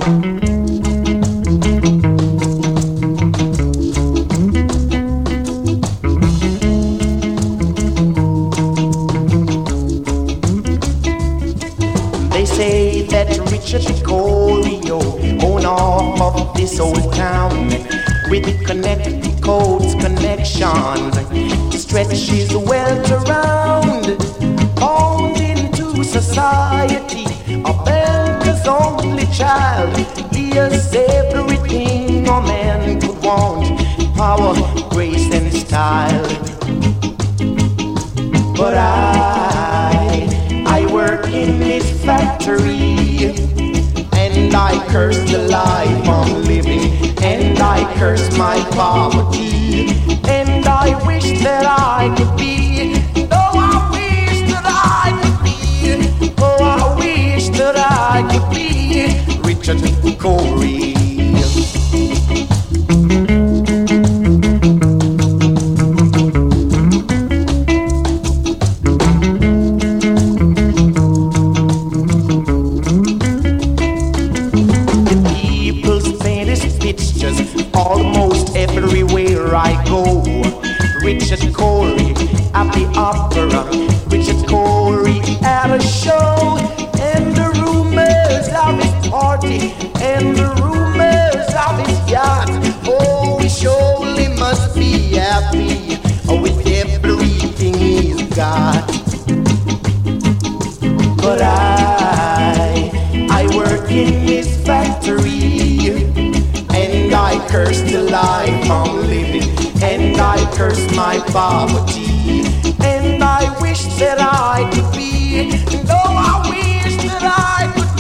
They say that Richard Corio own off of this old town with Connecticut's connections, stretches wealth around, bound into society. America's only child, he has everything a man could want: power, grace, and style. But I work in this factory, and I curse the life I'm living, and I curse my poverty, and I wish that I could be, oh I wish that I could be, oh I wish that I could be Richard Cory. Almost everywhere I go, Richard Cory at the opera, Richard Cory at a show, and the rumors of his party, and the rumors of his yacht. Oh, he surely must be happy with everything he's got. But I work in his factory, and I curse the life I'm living, and I curse my poverty, and I wish that I could be, and oh I wish that I could